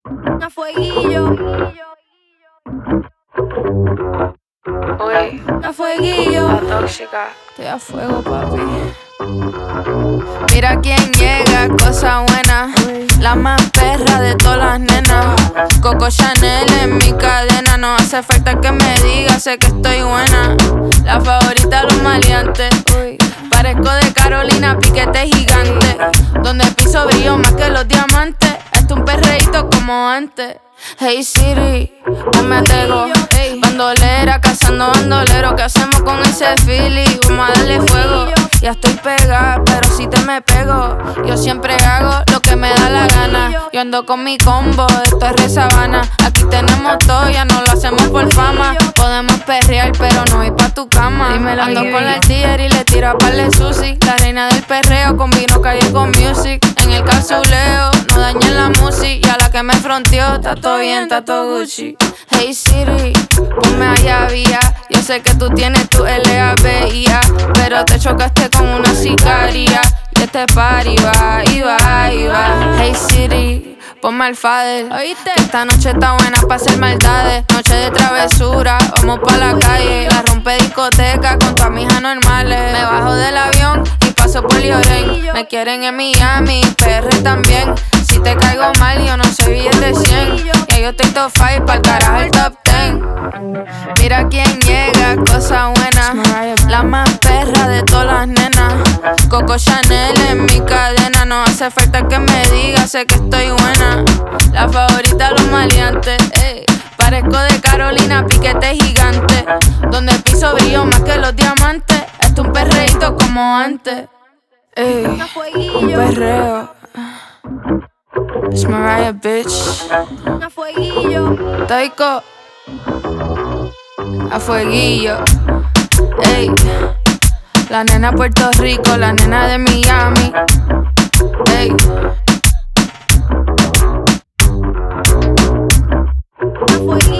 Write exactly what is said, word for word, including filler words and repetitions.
A fueguillo. Uy, A fueguillo. la tóxica. Estoy a fuego, papi. Mira quién llega, cosa buena. La más perra de todas las nenas. Coco Chanel en mi cadena. No hace falta que me diga, sé que estoy buena. La favorita de los maleantes. Parezco de Carolina, piquete gigante. Donde piso brillo más que los diamantes. Esto un perreíto como antes. Hey Siri, ponme a tego. Bandolera, cazando bandolero. ¿Qué hacemos con ese feeling? Vamos a darle fuego. Ya estoy pegada, pero si te me pego. Yo siempre hago lo que me da la gana. Yo ando con mi combo, esto es re sabana. Aquí tenemos todo, ya no lo hacemos por fama. Podemos perrear, pero no ir pa' tu cama. Dímelo, Ando baby. con la tigre y le tiro a par de sushi. La reina del perreo, combino calle con music. En el casuleo, no dañen la música. Y a la que me fronteó, está todo bien, está todo Gucci. Hey Siri, ponme allá vía. Yo sé que tú tienes tu L A B I A, pero te chocaste con una sicaria. Y este party va, y va, y va. Hey Siri, ponme al fader. ¿Oíste? Que esta noche está buena pa' hacer maldades. Noche de travesura, vamos pa' la calle. La rompe discoteca con todas mis anormales. Me bajo del avión y paso por Lloren. Me quieren en Miami, P R también. Si te caigo mal, yo no soy billete cien. Ya yo estoy top five, pa'l carajo el top ten. Mira quién llega, cosa buena. La más perra de todas las nenas. Coco Chanel en mi cadena. No hace falta que me diga, sé que estoy buena. La favorita de los maleantes. Ey. Parezco de Carolina, piquete gigante. Donde piso brillo más que los diamantes. Esto un perreíto como antes. Ey. Un perreo. It's Mariah, bitch. A fueguillo. Taiko. A fueguillo. Ey. La nena de Puerto Rico, la nena de Miami. Ey. A fueguillo.